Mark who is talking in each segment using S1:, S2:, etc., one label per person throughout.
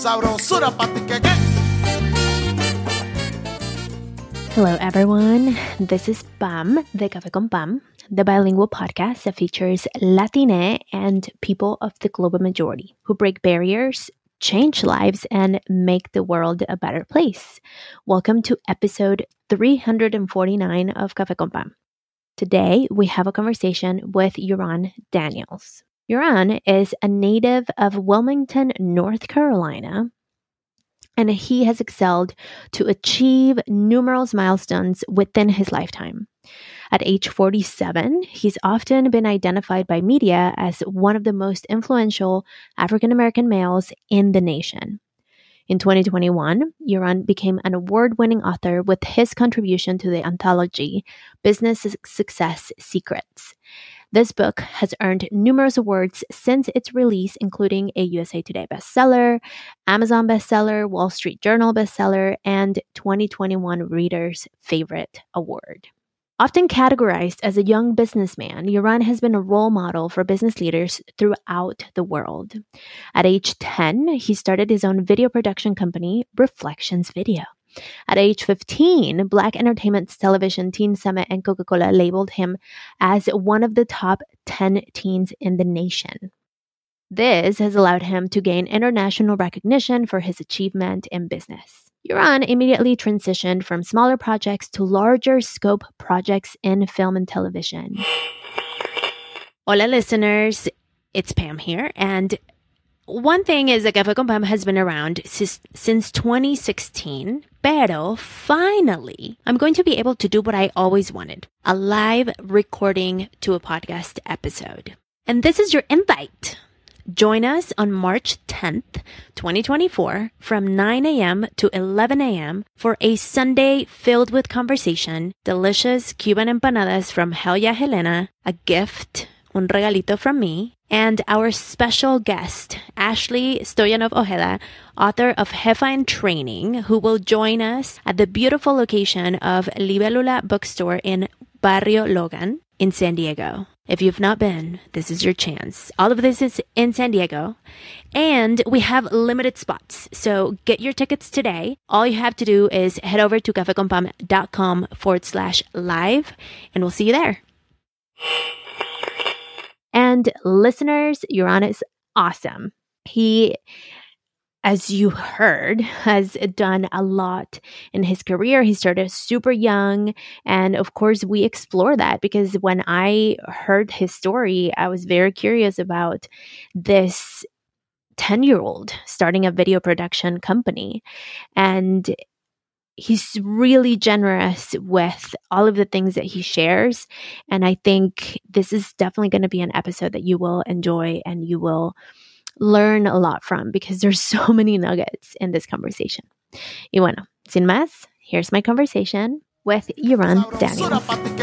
S1: sabrosura pa' ti que.
S2: Hello, everyone. This is Pam, de Café con Pam, the bilingual podcast that features Latine and people of the global majority who break barriers, change lives, and make the world a better place. Welcome to episode 349 of Café con Pam. Today, we have a conversation with Yoran Daniels. Yoran is a native of Wilmington, North Carolina, and he has excelled to achieve numerous milestones within his lifetime. At age 47, he's often been identified by media as one of the most influential African-American males in the nation. In 2021, Yoran became an award-winning author with his contribution to the anthology Business Success Secrets. This book has earned numerous awards since its release, including a USA Today bestseller, Amazon bestseller, Wall Street Journal bestseller, and 2021 Reader's Favorite Award. Often categorized as a young businessman, Yoran has been a role model for business leaders throughout the world. At age 10, he started his own video production company, Reflections Video. At age 15, Black Entertainment's Television Teen Summit and Coca-Cola labeled him as one of the top 10 teens in the nation. This has allowed him to gain international recognition for his achievement in business. Yoran immediately transitioned from smaller projects to larger scope projects in film and television. Hola, listeners. It's Pam here, and one thing is that Café con Pam has been around since 2016, pero finally, I'm going to be able to do what I always wanted, a live recording to a podcast episode. And this is your invite. Join us on March 10th, 2024, from 9 a.m. to 11 a.m. for a Sunday filled with conversation, delicious Cuban empanadas from Hell Yeah Helena, a gift, un regalito from me, and our special guest, Ashley Stoyanov Ojeda, author of Jefa in Training, who will join us at the beautiful location of Libélula Bookstore in Barrio Logan in San Diego. If you've not been, this is your chance. All of this is in San Diego, and we have limited spots. So get your tickets today. All you have to do is head over to cafeconpam.com/live, and we'll see you there. And listeners, Yoran is awesome. He, as you heard, has done a lot in his career. He started super young. And of course, we explore that because when I heard his story, I was very curious about this 10-year-old starting a video production company. And he's really generous with all of the things that he shares. And I think this is definitely going to be an episode that you will enjoy and you will learn a lot from because there's so many nuggets in this conversation. Y bueno, sin más, here's my conversation with Yoran Daniels.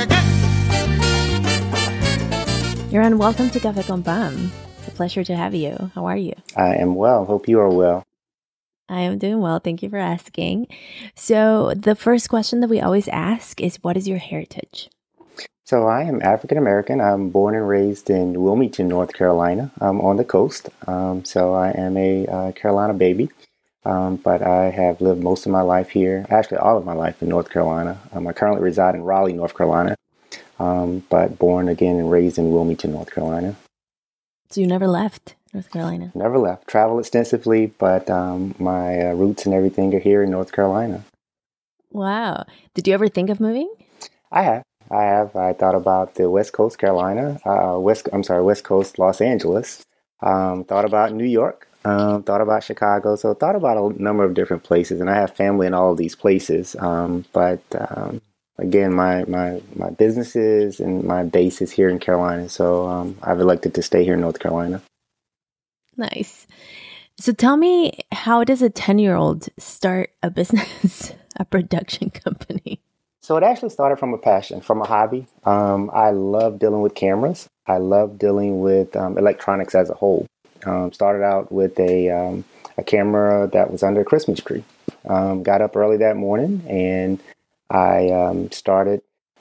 S2: Yoran, welcome to Café con Pam. It's a pleasure to have you. How are you?
S3: I am well. Hope you are well.
S2: I am doing well. Thank you for asking. So the first question that we always ask is, what is your heritage?
S3: So I am African American. I'm born and raised in Wilmington, North Carolina. I'm on the coast. So I am a Carolina baby. But I have lived most of my life here, actually all of my life in North Carolina. I currently reside in Raleigh, North Carolina, but born again and raised in Wilmington, North Carolina.
S2: So you never left North Carolina?
S3: Never left. Traveled extensively, but my roots and everything are here in North Carolina.
S2: Wow. Did you ever think of moving?
S3: I have. I thought about the West Coast, Carolina, West Coast, Los Angeles. Thought about New York. Thought about Chicago. So thought about a number of different places, and I have family in all of these places. But again, my businesses and my base is here in Carolina. So I've elected to stay here in North Carolina.
S2: Nice. So tell me, how does a 10-year-old start a business, a production company?
S3: So it actually started from a passion, from a hobby. I love dealing with cameras. I love dealing with electronics as a whole. Started out with a camera that was under a Christmas tree. Got up early that morning and I started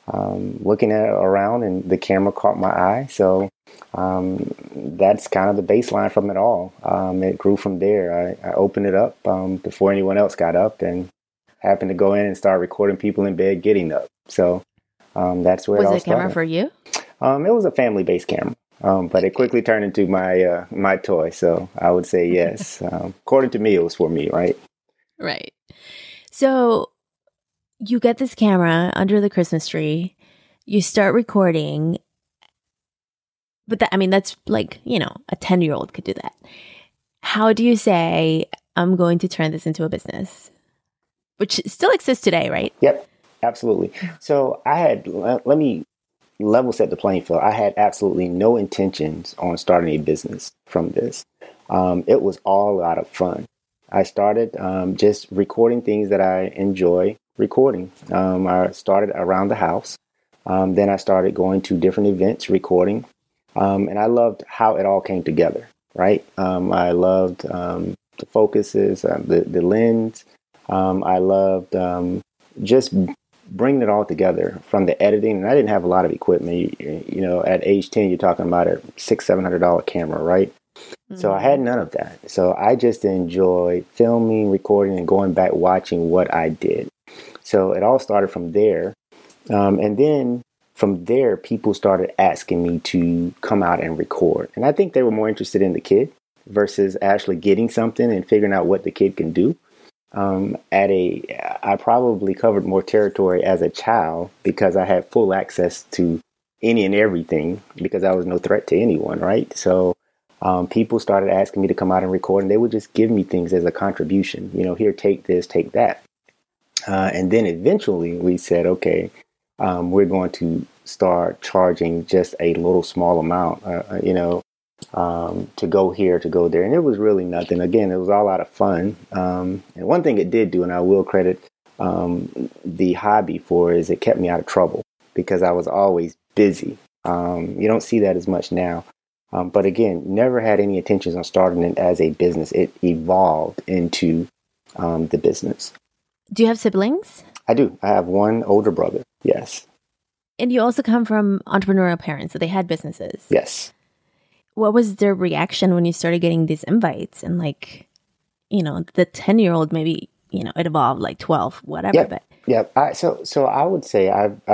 S3: looking at around, and the camera caught my eye. So that's kind of the baseline from it all. It grew from there. I opened it up before anyone else got up, and happened to go in and start recording people in bed getting up. So that's where it all
S2: Was the camera
S3: started.
S2: for you?
S3: It was a family-based camera, but it quickly turned into my toy. So I would say yes. According to me, it was for me, right?
S2: Right. So you get this camera under the Christmas tree, you start recording, but that's like, a 10-year-old could do that. How do you say, I'm going to turn this into a business? Which still exists today, right?
S3: Yep, absolutely. So let me level set the playing field. I had absolutely no intentions on starting a business from this. It was all out of fun. I started just recording things that I enjoy recording. I started around the house. Then I started going to different events, recording. And I loved how it all came together, right? I loved the focuses, the lens. I loved just bringing it all together from the editing. And I didn't have a lot of equipment. At age 10, you're talking about a $600-700 camera, right? So I had none of that. So I just enjoyed filming, recording, and going back watching what I did. So it all started from there. And then from there, people started asking me to come out and record. And I think they were more interested in the kid versus actually getting something and figuring out what the kid can do. I probably covered more territory as a child because I had full access to any and everything because I was no threat to anyone, right? So people started asking me to come out and record, and they would just give me things as a contribution. Here, take this, take that. And then eventually we said, okay, we're going to start charging just a little small amount, to go here, to go there. And it was really nothing. Again, it was all out of fun. And one thing it did do, and I will credit the hobby for, is it kept me out of trouble because I was always busy. You don't see that as much now. But again, never had any intentions on starting it as a business. It evolved into the business.
S2: Do you have siblings?
S3: I do. I have one older brother. Yes.
S2: And you also come from entrepreneurial parents, so they had businesses.
S3: Yes.
S2: What was their reaction when you started getting these invites? And the 10-year-old, maybe, it evolved like 12, whatever.
S3: Yep.
S2: But
S3: Yep. So I would say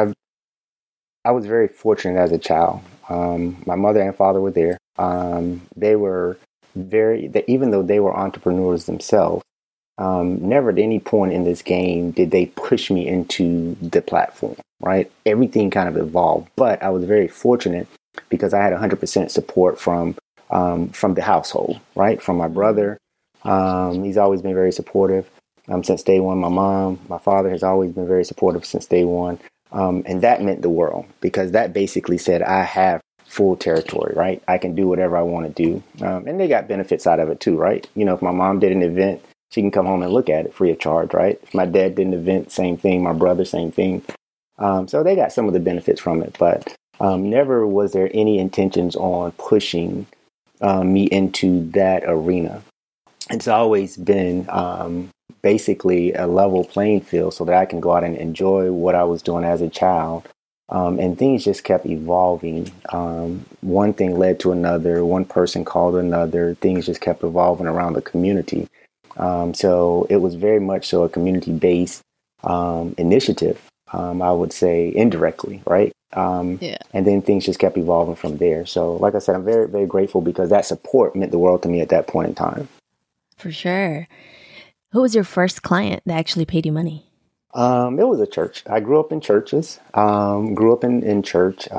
S3: I was very fortunate as a child. My mother and father were there. They were even though they were entrepreneurs themselves, never at any point in this game did they push me into the platform, right? Everything kind of evolved, but I was very fortunate because I had 100% support from the household, right? From my brother. He's always been very supportive since day one. My father has always been very supportive since day one. And that meant the world because that basically said I have full territory, right? I can do whatever I want to do. And they got benefits out of it too, right? If my mom did an event, she can come home and look at it free of charge, right? If my dad did an event, same thing. My brother, same thing. So they got some of the benefits from it, but never was there any intentions on pushing me into that arena. It's always been basically a level playing field so that I can go out and enjoy what I was doing as a child. And things just kept evolving. One thing led to another. One person called another. Things just kept evolving around the community. So it was very much so a community-based initiative, I would say indirectly, right?
S2: yeah.
S3: And then things just kept evolving from there. So like I said, I'm very, very grateful because that support meant the world to me at that point in time.
S2: For sure. Who was your first client that actually paid you money?
S3: It was a church. I grew up in churches, grew up in church.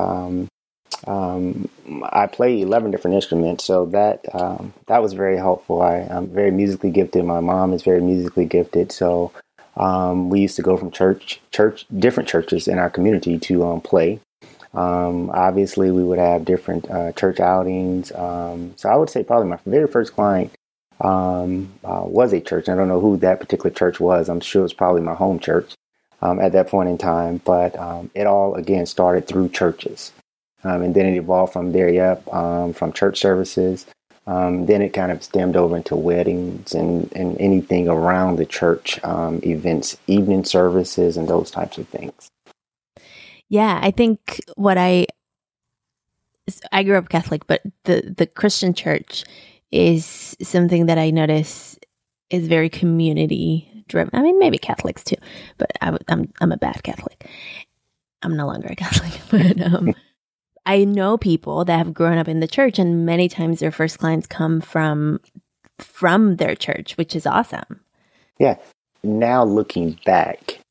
S3: I play 11 different instruments, so that was very helpful. I'm very musically gifted. My mom is very musically gifted, so we used to go from different churches in our community to play. Obviously, we would have different church outings. So I would say probably my very first client was a church. I don't know who that particular church was. I'm sure it was probably my home church at that point in time. But it all, again, started through churches. And then it evolved from there, from church services. Then it kind of stemmed over into weddings and anything around the church, events, evening services, and those types of things.
S2: Yeah, I think I grew up Catholic, but the Christian church is something that I notice is very community driven. I mean, maybe Catholics too, but I'm a bad Catholic. I'm no longer a Catholic, but I know people that have grown up in the church, and many times their first clients come from their church, which is awesome.
S3: Yeah. Now looking back,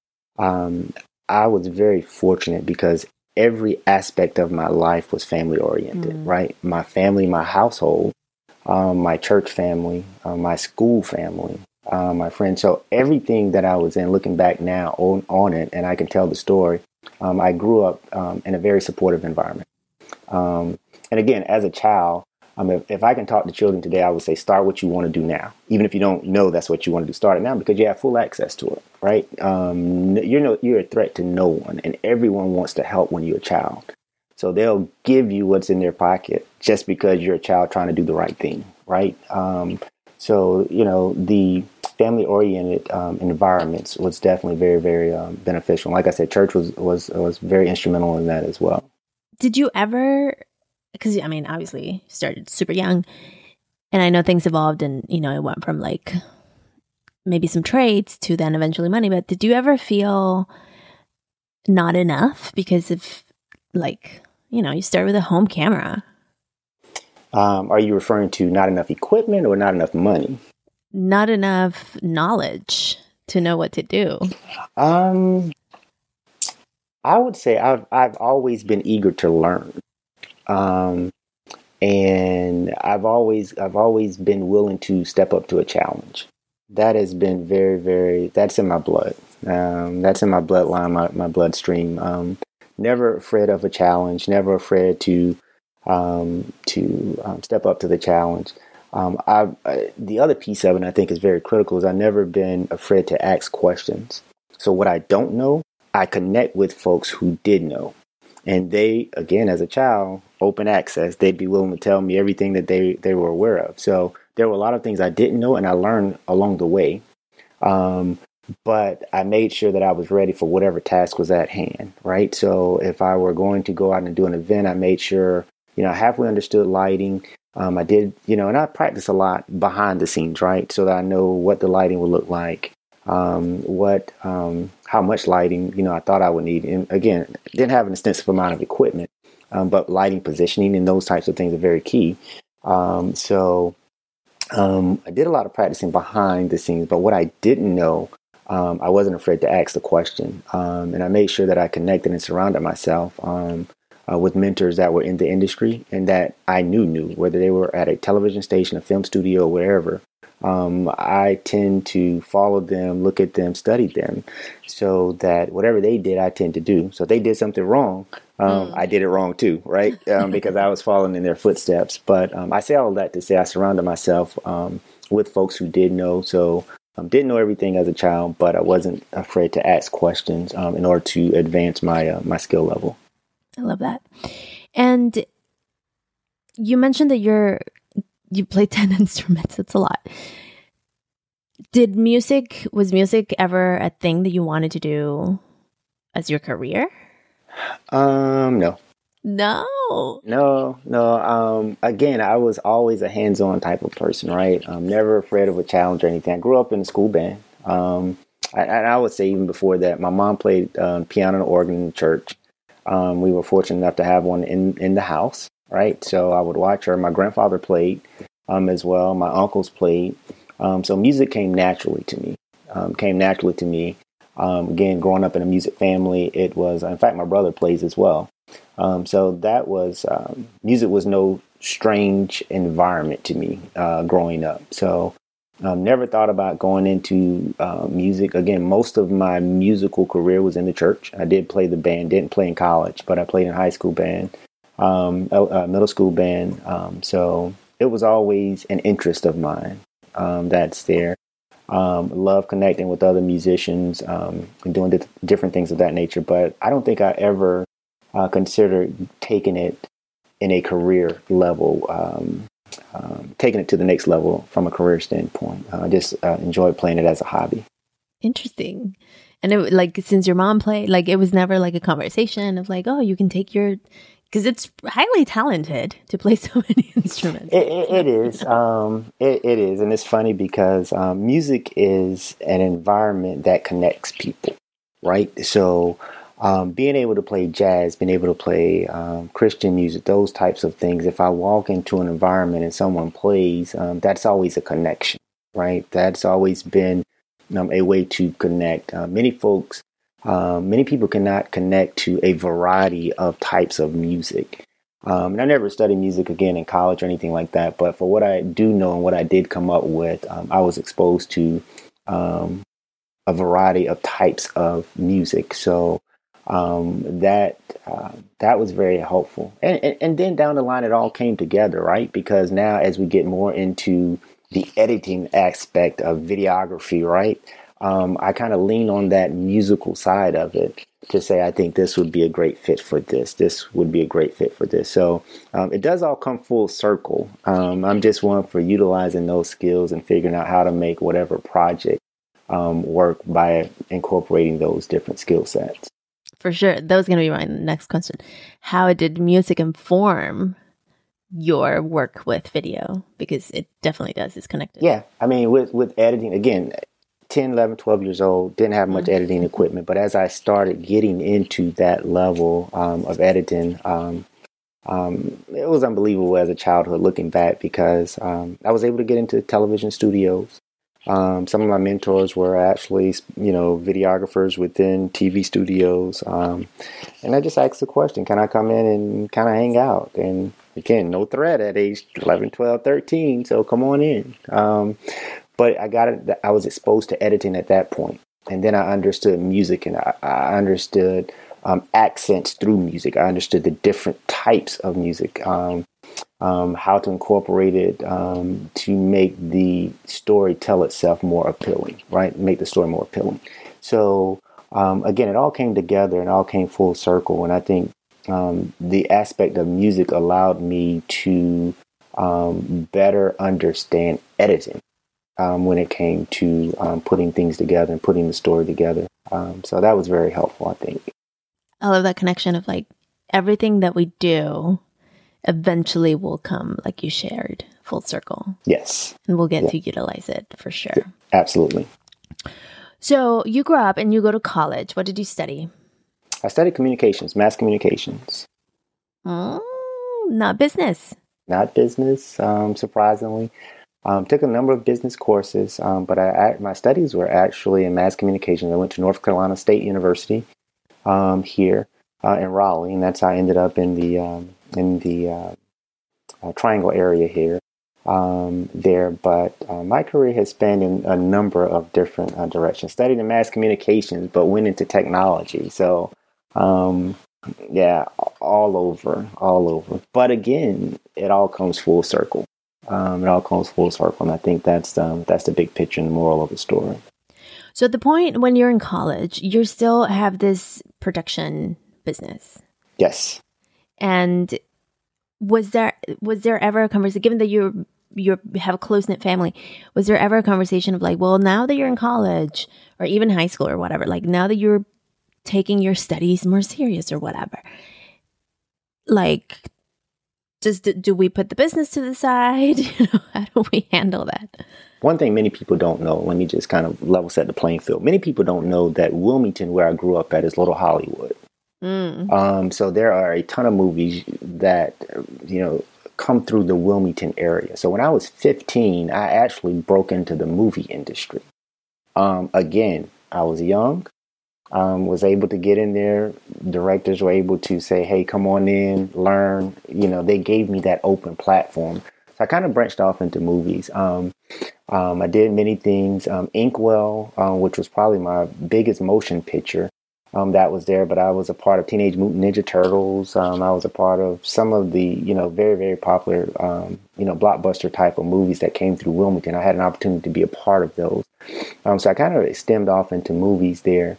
S3: I was very fortunate because every aspect of my life was family oriented, right? My family, my household, my church family, my school family, my friends. So everything that I was in, looking back now on it, and I can tell the story, I grew up in a very supportive environment. And again, as a child, if I can talk to children today, I would say start what you want to do now. Even if you don't know that's what you want to do, start it now because you have full access to it, right? You're a threat to no one, and everyone wants to help when you're a child. So they'll give you what's in their pocket just because you're a child trying to do the right thing, right? So the family-oriented environments was definitely very, very beneficial. Like I said, church was very instrumental in that as well.
S2: Did you ever? Because, I mean, obviously started super young, and I know things evolved and, it went from like maybe some trades to then eventually money. But did you ever feel not enough because of like, you start with a home camera?
S3: Are you referring to not enough equipment or not enough money?
S2: Not enough knowledge to know what to do.
S3: I would say I've always been eager to learn. And I've always been willing to step up to a challenge. That has been very, very, that's in my blood. That's in my bloodline, my bloodstream. Never afraid of a challenge, never afraid to step up to the challenge. The other piece of it, I think, is very critical, is I've never been afraid to ask questions. So what I don't know, I connect with folks who did know. And they, again, as a child, open access, they'd be willing to tell me everything that they were aware of. So there were a lot of things I didn't know, and I learned along the way. But I made sure that I was ready for whatever task was at hand, right? So if I were going to go out and do an event, I made sure, I halfway understood lighting. I did, and I practiced a lot behind the scenes, right? So that I know what the lighting would look like. How much lighting, I thought I would need. And again, didn't have an extensive amount of equipment, but lighting, positioning, and those types of things are very key. So I did a lot of practicing behind the scenes, but what I didn't know, I wasn't afraid to ask the question. And I made sure that I connected and surrounded myself with mentors that were in the industry and that I knew, whether they were at a television station, a film studio, or wherever. I tend to follow them, look at them, study them, so that whatever they did, I tend to do. So if they did something wrong, I did it wrong too, right? Because I was following in their footsteps. But I say all of that to say I surrounded myself with folks who did know. So didn't know everything as a child, but I wasn't afraid to ask questions in order to advance my skill level.
S2: I love that. And you mentioned that you play 10 instruments. It's a lot. Was music ever a thing that you wanted to do as your career?
S3: No. Again, I was always a hands-on type of person, right? I'm never afraid of a challenge or anything. I grew up in a school band. I would say even before that, my mom played piano and organ in church. We were fortunate enough to have one in the house, right? So I would watch her. My grandfather played as well. My uncles played. So music came naturally to me. Again, growing up in a music family, it was, in fact, my brother plays as well. So that was, music was no strange environment to me growing up. So never thought about going into music. Again, most of my musical career was in the church. I did play the band, didn't play in college, but I played in high school band, middle school band. So it was always an interest of mine that's there. Love connecting with other musicians and doing different things of that nature. But I don't think I ever considered taking it in a career level, taking it to the next level from a career standpoint. I just enjoyed playing it as a hobby.
S2: Interesting. And it like since your mom played, like it was never like a conversation of like, oh, you can take your because it's highly talented to play so many instruments.
S3: It is. It is, and it's funny because music is an environment that connects people, right? So, being able to play jazz, being able to play Christian music, those types of things. If I walk into an environment and someone plays, that's always a connection, right? That's always been a way to connect. Many people cannot connect to a variety of types of music. And I never studied music again in college or anything like that. But for what I do know and what I did come up with, I was exposed to a variety of types of music. So that was very helpful. And then down the line, it all came together, right? Because now as we get more into the editing aspect of videography, right? I kind of lean on that musical side of it to say, I think this would be a great fit for this. This would be a great fit for this. So it does all come full circle. I'm just one for utilizing those skills and figuring out how to make whatever project work by incorporating those different skill sets.
S2: For sure. That was going to be my next question. How did music inform your work with video? Because it definitely does. It's connected.
S3: Yeah. I mean, with editing, again, 10, 11, 12 years old, didn't have much editing equipment. But as I started getting into that level of editing, it was unbelievable as a childhood looking back because I was able to get into television studios. Some of my mentors were actually, videographers within TV studios. And I just asked the question, can I come in and kind of hang out? And again, no threat at age 11, 12, 13. So come on in. But I was exposed to editing at that point. And then I understood music and I understood accents through music. I understood the different types of music, how to incorporate it to make the story tell itself more appealing, right? Make the story more appealing. So again, it all came together and all came full circle. And I think the aspect of music allowed me to better understand editing. When it came to putting things together and putting the story together. So that was very helpful, I think.
S2: I love that connection of like everything that we do eventually will come, like you shared, full circle.
S3: Yes.
S2: And we'll get to utilize it for sure.
S3: Yeah, absolutely.
S2: So you grew up and you go to college. What did you study?
S3: I studied communications, mass communications.
S2: Not business.
S3: Not business, surprisingly. Took a number of business courses, but my studies were actually in mass communications. I went to North Carolina State University here in Raleigh, and that's how I ended up in the Triangle area here there. But my career has spanned in a number of different directions. Studied in mass communications, but went into technology. So yeah, all over. But again, it all comes full circle. It all comes full circle, and I think that's the big picture and the moral of the story.
S2: So at the point when you're in college, you still have this production business.
S3: Yes.
S2: And was there ever a conversation, given that you have a close-knit family, was there ever a conversation of like, well, now that you're in college or even high school or whatever, like now that you're taking your studies more serious or whatever, like, do we put the business to the side? How do we handle that?
S3: One thing many people don't know, let me just kind of level set the playing field. Many people don't know that Wilmington, where I grew up at, is Little Hollywood. So there are a ton of movies that, come through the Wilmington area. So when I was 15, I actually broke into the movie industry. Again, I was young. Was able to get in there. Directors were able to say, hey, come on in, learn. They gave me that open platform. So I kind of branched off into movies. I did many things. Inkwell, which was probably my biggest motion picture that was there. But I was a part of Teenage Mutant Ninja Turtles. I was a part of some of the, very, very popular, blockbuster type of movies that came through Wilmington. I had an opportunity to be a part of those. So I kind of stemmed off into movies there.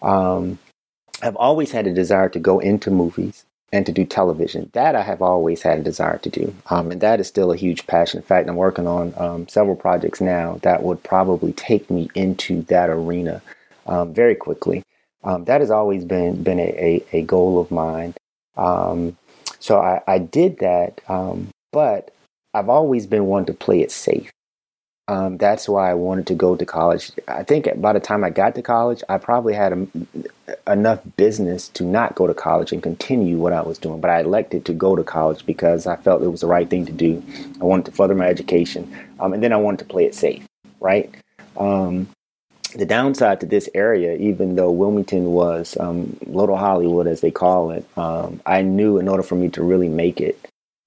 S3: I've always had a desire to go into movies and to do television. That I have always had a desire to do. And that is still a huge passion. In fact, I'm working on several projects now that would probably take me into that arena very quickly. That has always been a goal of mine. So I did that, but I've always been one to play it safe. That's why I wanted to go to college. I think by the time I got to college, I probably had enough business to not go to college and continue what I was doing. But I elected to go to college because I felt it was the right thing to do. I wanted to further my education, and then I wanted to play it safe, right? The downside to this area, even though Wilmington was Little Hollywood, as they call it, I knew in order for me to really make it,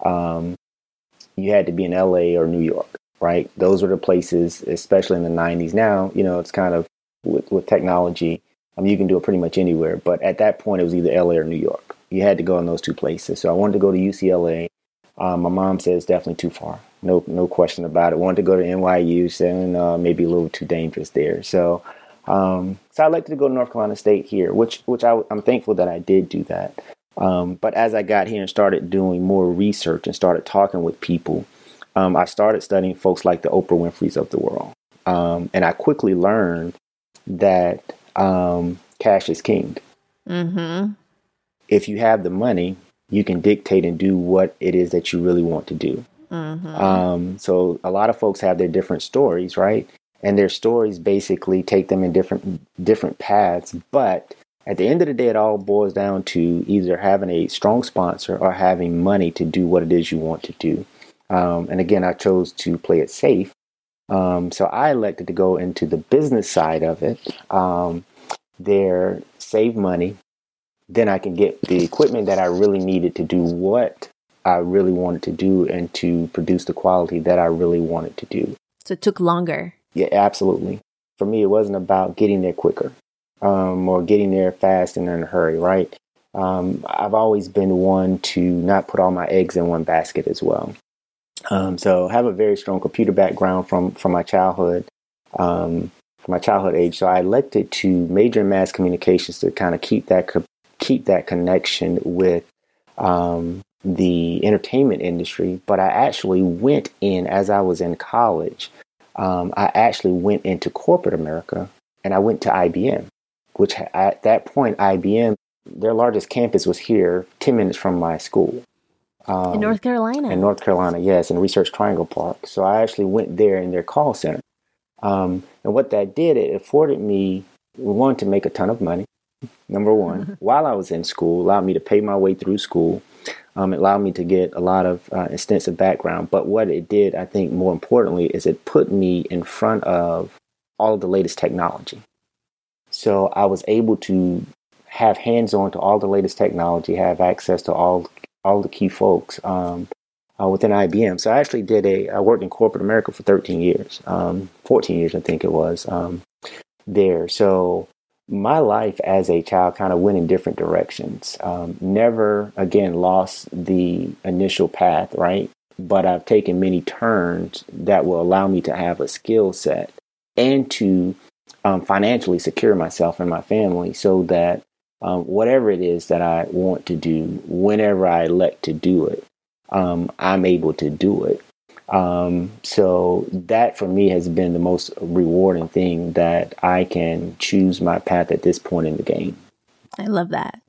S3: you had to be in LA or New York. Right. Those were the places, especially in the 90s. Now, it's kind of with technology, you can do it pretty much anywhere. But at that point, it was either LA or New York. You had to go in those two places. So I wanted to go to UCLA. My mom said it's definitely too far. No question about it. Wanted to go to NYU, saying maybe a little too dangerous there. So I elected to go to North Carolina State here, which I'm thankful that I did do that. But as I got here and started doing more research and started talking with people, I started studying folks like the Oprah Winfreys of the world. And I quickly learned that cash is king.
S2: Mm-hmm.
S3: If you have the money, you can dictate and do what it is that you really want to do. Mm-hmm. So a lot of folks have their different stories, right? And their stories basically take them in different paths. But at the end of the day, it all boils down to either having a strong sponsor or having money to do what it is you want to do. And again, I chose to play it safe. So I elected to go into the business side of it. There, save money. Then I can get the equipment that I really needed to do what I really wanted to do and to produce the quality that I really wanted to do.
S2: So it took longer.
S3: Yeah, absolutely. For me, it wasn't about getting there quicker or getting there fast and in a hurry, right? I've always been one to not put all my eggs in one basket as well. So I have a very strong computer background from my childhood, from my childhood age. So I elected to major in mass communications to kind of keep that connection with the entertainment industry. But I actually went in as I was in college. I actually went into corporate America and I went to IBM, which at that point, IBM, their largest campus was here 10 minutes from my school.
S2: In North Carolina.
S3: In North Carolina, yes, in Research Triangle Park. So I actually went there in their call center. And what that did, it afforded me, one, to make a ton of money, number one, while I was in school, allowed me to pay my way through school. It allowed me to get a lot of extensive background. But what it did, I think more importantly, is it put me in front of all of the latest technology. So I was able to have hands-on to all the latest technology, have access to all the key folks within IBM. So I actually I worked in corporate America for 13 years, 14 years, I think it was there. So my life as a child kind of went in different directions. Never, again, lost the initial path, right? But I've taken many turns that will allow me to have a skill set and to financially secure myself and my family so that whatever it is that I want to do, whenever I elect to do it, I'm able to do it. So that for me has been the most rewarding thing, that I can choose my path at this point in the game.
S2: I love that.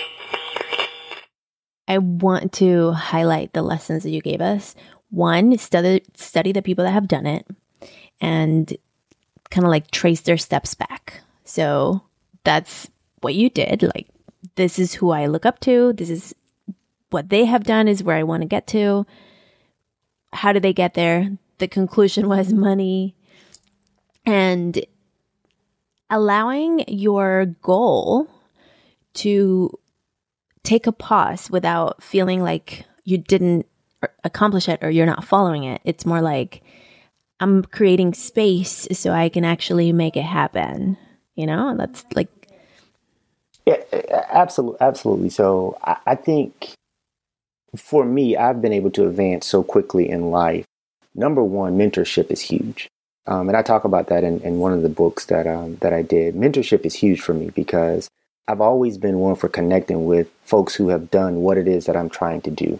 S2: I want to highlight the lessons that you gave us. One, study the people that have done it and kind of like trace their steps back. So that's what you did. Like, this is who I look up to. This is what they have done, is where I want to get to. How did they get there? The conclusion was money. And allowing your goal to take a pause without feeling like you didn't accomplish it or you're not following it. It's more like, I'm creating space so I can actually make it happen. You know, that's like...
S3: Yeah, absolutely. So I think for me, I've been able to advance so quickly in life. Number one, mentorship is huge. And I talk about that in one of the books that I did. Mentorship is huge for me because I've always been one for connecting with folks who have done what it is that I'm trying to do.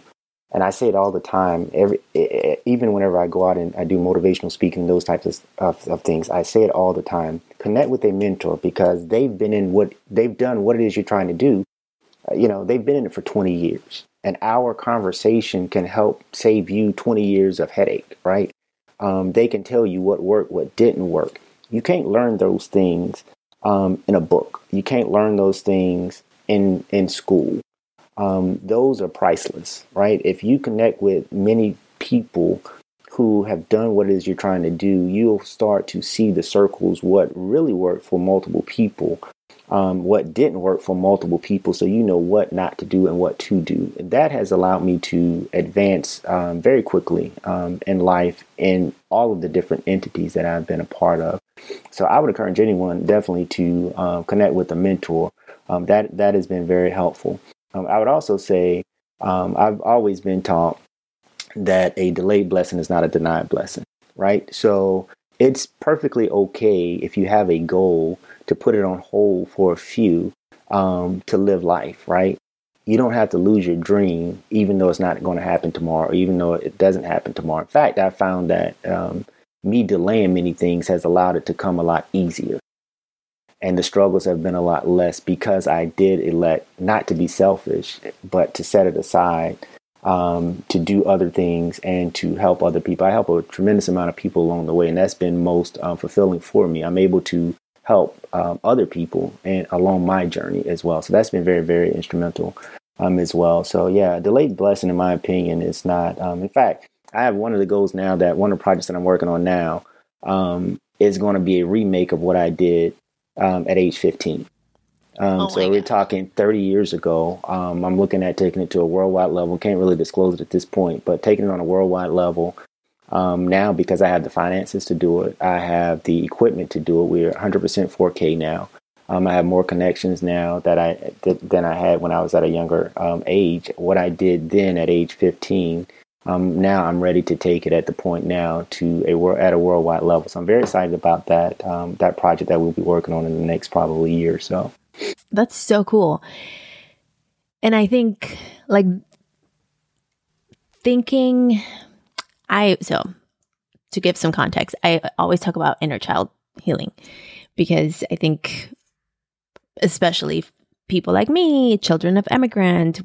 S3: And I say it all the time. Even whenever I go out and I do motivational speaking, those types of things, I say it all the time. Connect with a mentor because they've done what it is you're trying to do. They've been in it for 20 years. And our conversation can help save you 20 years of headache, right? They can tell you what worked, what didn't work. You can't learn those things in a book. You can't learn those things in school. Those are priceless, right? If you connect with many people who have done what it is you're trying to do, you'll start to see the circles, what really worked for multiple people, what didn't work for multiple people, so you know what not to do and what to do. And that has allowed me to advance very quickly in life in all of the different entities that I've been a part of. So I would encourage anyone definitely to connect with a mentor. That has been very helpful. I would also say I've always been taught that a delayed blessing is not a denied blessing, right? So it's perfectly okay if you have a goal to put it on hold for a few to live life, right? You don't have to lose your dream, even though it's not going to happen tomorrow, or even though it doesn't happen tomorrow. In fact, I found that me delaying many things has allowed it to come a lot easier. And the struggles have been a lot less because I did elect not to be selfish, but to set it aside, to do other things and to help other people. I help a tremendous amount of people along the way, and that's been most fulfilling for me. I'm able to help other people and along my journey as well. So that's been very, very instrumental as well. So yeah, a delayed blessing, in my opinion, is not. In fact, I have one of the goals now that one of the projects that I'm working on now is going to be a remake of what I did at age 15. So we're talking 30 years ago. I'm looking at taking it to a worldwide level. Can't really disclose it at this point, but taking it on a worldwide level now because I have the finances to do it. I have the equipment to do it. We're 100% 4K now. I have more connections now than I had when I was at a younger age. What I did then at age 15, now I'm ready to take it at the point now to at a worldwide level. So I'm very excited about that project that we'll be working on in the next probably year or so.
S2: That's so cool. And I think so to give some context, I always talk about inner child healing because I think especially people like me, children of immigrant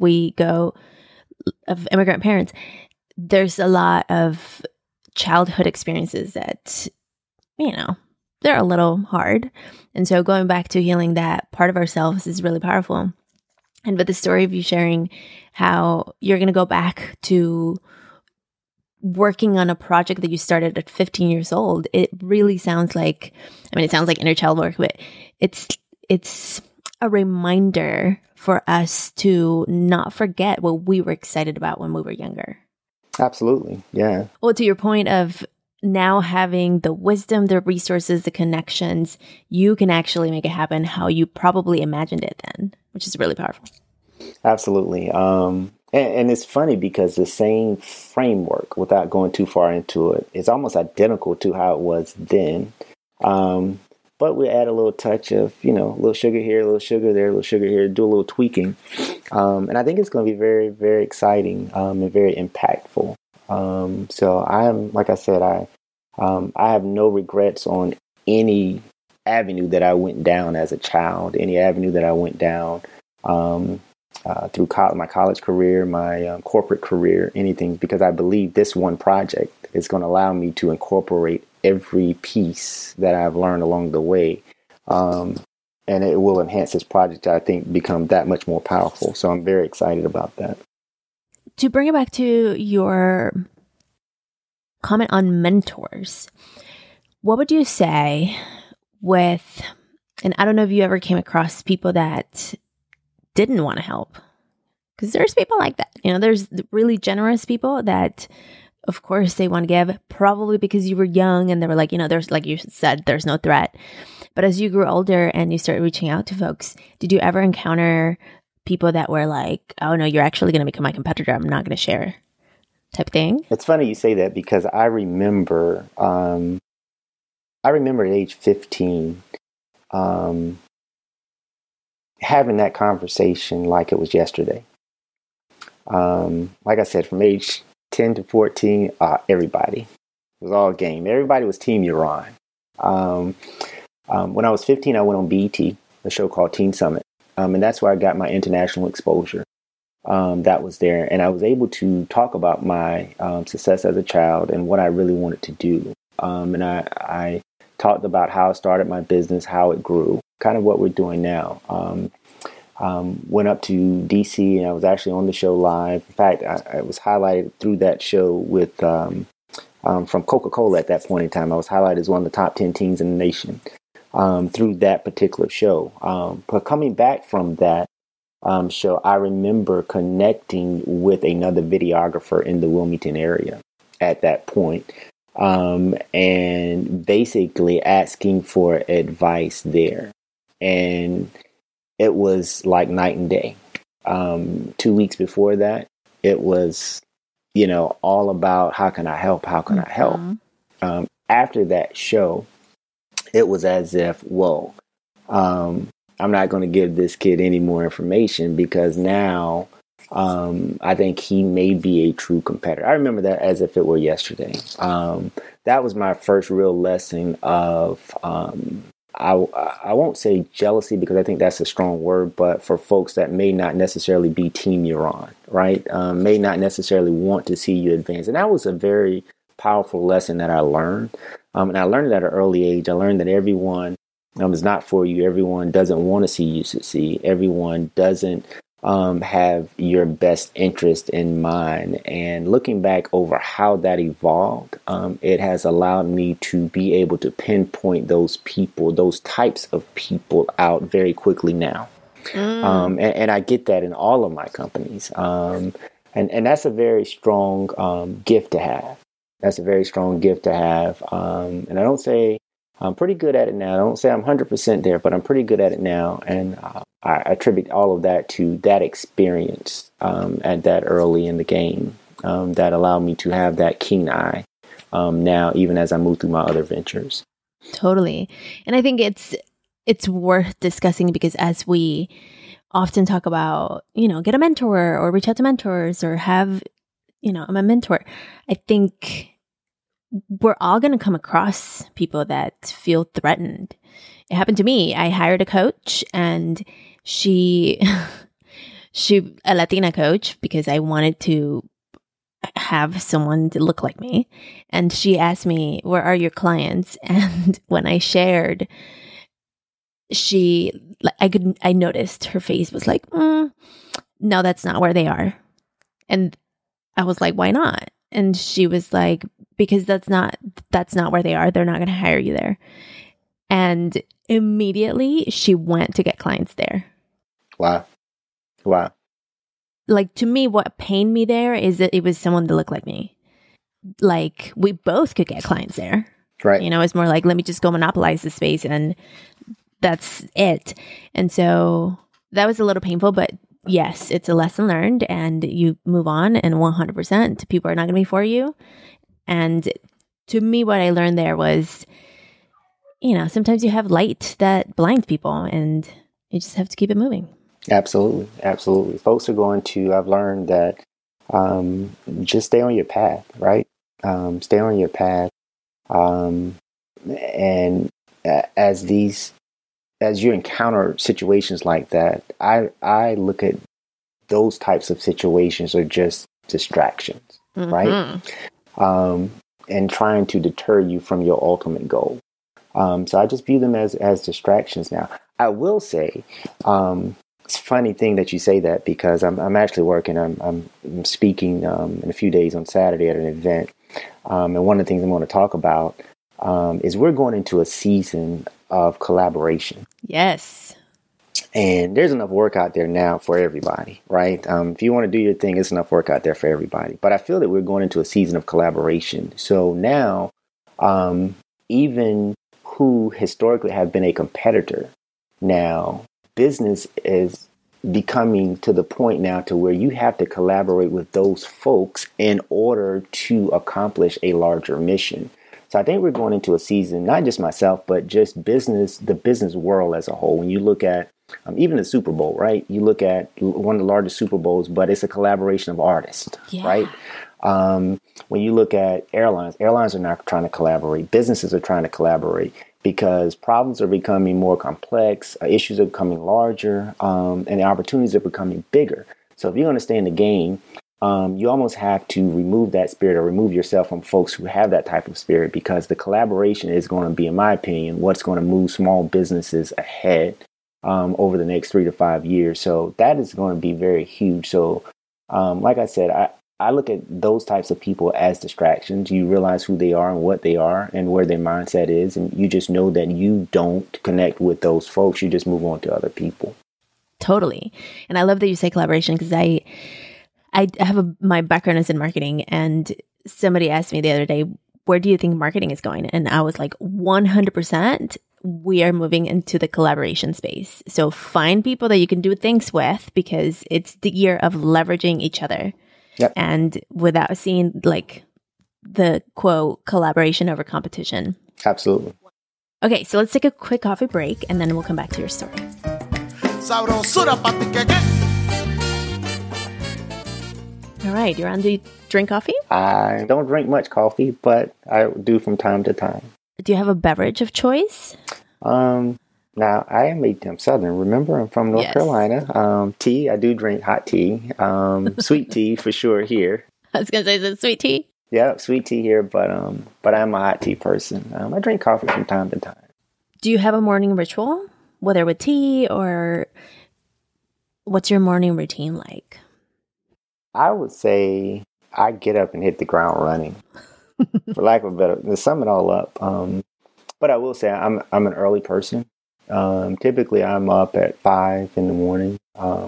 S2: parents, there's a lot of childhood experiences that, they're a little hard. And so going back to healing that part of ourselves is really powerful. And with the story of you sharing how you're going to go back to working on a project that you started at 15 years old, it really sounds like, it sounds like inner child work, but it's a reminder for us to not forget what we were excited about when we were younger.
S3: Absolutely. Yeah.
S2: Well, to your point of now having the wisdom, the resources, the connections, you can actually make it happen how you probably imagined it then, which is really powerful.
S3: Absolutely. And it's funny because the same framework, without going too far into it, is almost identical to how it was then. But we add a little touch of, a little sugar here, a little sugar there, a little sugar here, do a little tweaking. And I think it's going to be very, very exciting and very impactful. So like I said, I have no regrets on any avenue that I went down as a child, any avenue that I went down through my college career, my corporate career, anything, because I believe this one project is going to allow me to incorporate every piece that I've learned along the way. And it will enhance this project, I think, become that much more powerful. So I'm very excited about that.
S2: To bring it back to your comment on mentors, what would you say and I don't know if you ever came across people that didn't want to help, because there's people like that, there's really generous people that, of course, they want to give, probably because you were young and they were like, there's, like you said, there's no threat. But as you grew older and you started reaching out to folks, did you ever encounter people that were like, oh no, you're actually going to become my competitor, I'm not going to share, type thing?
S3: It's funny you say that because I remember at age 15, having that conversation like it was yesterday. Like I said, from age 10 to 14, everybody. It was all game. Everybody was Team Iran. When I was 15, I went on BET, a show called Teen Summit. And that's where I got my international exposure. That was there. And I was able to talk about my success as a child and what I really wanted to do. And I talked about how I started my business, how it grew, kind of what we're doing now. Went up to DC and I was actually on the show live. In fact, I was highlighted through that show with from Coca-Cola at that point in time. I was highlighted as one of the top 10 teens in the nation through that particular show. But coming back from that show, I remember connecting with another videographer in the Wilmington area at that point, and basically asking for advice there. And it was like night and day. 2 weeks before that, it was, all about how can I help? How can I help? After that show, it was as if, whoa, I'm not going to give this kid any more information because now I think he may be a true competitor. I remember that as if it were yesterday. That was my first real lesson of, I won't say jealousy because I think that's a strong word, but for folks that may not necessarily be Team Iran, right? May not necessarily want to see you advance. And that was a very powerful lesson that I learned. And I learned it at an early age. I learned that everyone is not for you. Everyone doesn't want to see you succeed. Everyone doesn't have your best interest in mind. And looking back over how that evolved, it has allowed me to be able to pinpoint those people, those types of people out very quickly now. And I get that in all of my companies. And that's a very strong gift to have. That's a very strong gift to have. And I don't say I'm pretty good at it now. I don't say I'm 100% there, but I'm pretty good at it now. And I attribute all of that to that experience at that early in the game that allowed me to have that keen eye now, even as I move through my other ventures.
S2: Totally. And I think it's worth discussing because as we often talk about, get a mentor or reach out to mentors or have, I'm a mentor. I think we're all going to come across people that feel threatened. It happened to me. I hired a coach and she a Latina coach because I wanted to have someone to look like me. And she asked me, where are your clients? And when I shared, I noticed her face was like, no, that's not where they are. And I was like, why not? And she was like, because that's not where they are. They're not going to hire you there. And immediately she went to get clients there.
S3: Wow.
S2: Like to me, what pained me there is that it was someone that looked like me. Like we both could get clients there.
S3: Right.
S2: It's more like, let me just go monopolize the space and that's it. And so that was a little painful, but yes, it's a lesson learned and you move on and 100% people are not going to be for you. And to me, what I learned there was, sometimes you have light that blinds people and you just have to keep it moving.
S3: Absolutely. Absolutely. Folks are going to, I've learned that just stay on your path, right? Stay on your path. And as you encounter situations like that, I look at those types of situations are just distractions, right? And trying to deter you from your ultimate goal. So I just view them as distractions now. I will say, it's a funny thing that you say that because I'm actually working, I'm speaking in a few days on Saturday at an event. And one of the things I'm going to talk about is we're going into a season of collaboration.
S2: Yes.
S3: And there's enough work out there now for everybody, right? If you want to do your thing, it's enough work out there for everybody. But I feel that we're going into a season of collaboration. So now, even who historically have been a competitor, now business is becoming to the point now to where you have to collaborate with those folks in order to accomplish a larger mission. So I think we're going into a season, not just myself, but just business, the business world as a whole. When you look at even the Super Bowl, right? You look at one of the largest Super Bowls, but it's a collaboration of artists, right? When you look at airlines are not trying to collaborate. Businesses are trying to collaborate because problems are becoming more complex, issues are becoming larger, and the opportunities are becoming bigger. So if you're going to stay in the game, you almost have to remove that spirit or remove yourself from folks who have that type of spirit, because the collaboration is going to be, in my opinion, what's going to move small businesses ahead over the next 3 to 5 years. So that is going to be very huge. So like I said, I look at those types of people as distractions. You realize who they are and what they are and where their mindset is. And you just know that you don't connect with those folks. You just move on to other people.
S2: Totally. And I love that you say collaboration, because I have my background is in marketing, and somebody asked me the other day, where do you think marketing is going? And I was like, 100%. We are moving into the collaboration space. So find people that you can do things with, because it's the year of leveraging each other.
S3: Yep.
S2: And without seeing like the quote collaboration over competition.
S3: Absolutely.
S2: Okay, so let's take a quick coffee break, and then we'll come back to your story. All right, you're on. Do you drink coffee?
S3: I don't drink much coffee, but I do from time to time.
S2: Do you have a beverage of choice?
S3: Now, I'm Southern. Remember, I'm from North Carolina. Tea, I do drink hot tea. Sweet tea for sure here.
S2: I was going to say, is it sweet tea?
S3: Yeah, sweet tea here, but I'm a hot tea person. I drink coffee from time to time.
S2: Do you have a morning ritual, whether with tea or what's your morning routine like?
S3: I would say I get up and hit the ground running, for lack of a better, to sum it all up. But I will say I'm an early person. Typically, I'm up at 5 in the morning,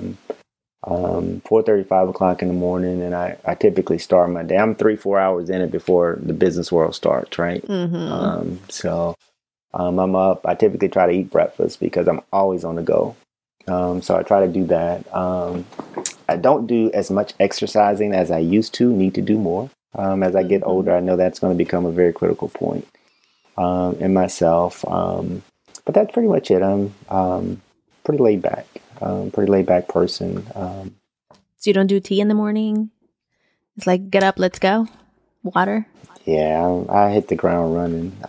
S3: 4:30, 5 o'clock in the morning, and I typically start my day. I'm 3-4 hours in it before the business world starts, right? Mm-hmm. So I'm up. I typically try to eat breakfast because I'm always on the go. So I try to do that. I don't do as much exercising as I used to. Need to do more. As I get older, I know that's going to become a very critical point in myself. But that's pretty much it. I'm pretty laid back. Pretty laid back person.
S2: So you don't do tea in the morning? It's like, get up, let's go. Water?
S3: Yeah, I hit the ground running.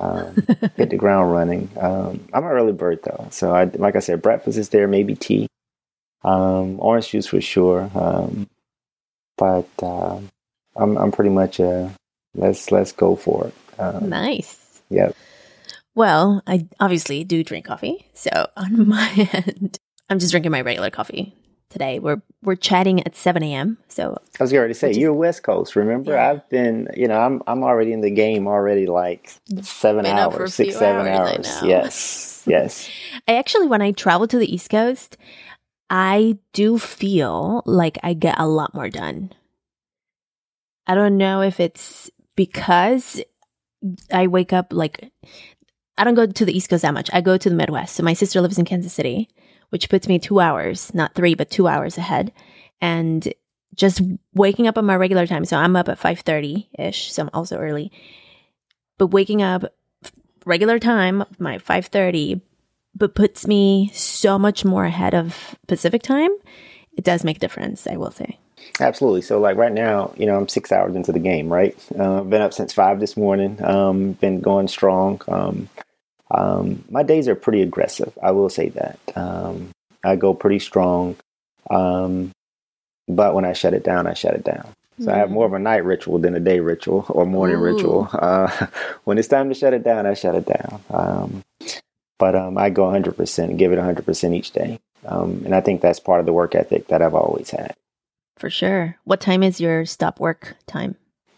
S3: I'm an early bird though. So like I said, breakfast is there, maybe tea. Orange juice for sure. But I'm pretty much let's go for it.
S2: Nice.
S3: Yep.
S2: Well, I obviously do drink coffee. So on my end, I'm just drinking my regular coffee today. We're chatting at 7 a.m. So
S3: I was going to say, you're West Coast, remember? Yeah. I've been, I'm already in the game already like 7 hours, 6-7 hours. Yes.
S2: I actually, when I travel to the East Coast, I do feel like I get a lot more done. I don't know if it's because I wake up like, I don't go to the East Coast that much. I go to the Midwest. So my sister lives in Kansas City, which puts me 2 hours, not 3, but 2 hours ahead. And just waking up on my regular time. So I'm up at 5:30-ish. So I'm also early. But waking up regular time, my 5:30, but puts me so much more ahead of Pacific time. It does make a difference, I will say.
S3: Absolutely. So like right now, I'm 6 hours into the game, right? Been up since 5 this morning. Been going strong. My days are pretty aggressive. I will say that. I go pretty strong. But when I shut it down, I shut it down. So I have more of a night ritual than a day ritual or morning ritual. When it's time to shut it down, I shut it down. But I go 100%, give it 100% each day. And I think that's part of the work ethic that I've always had.
S2: For sure. What time is your stop work time?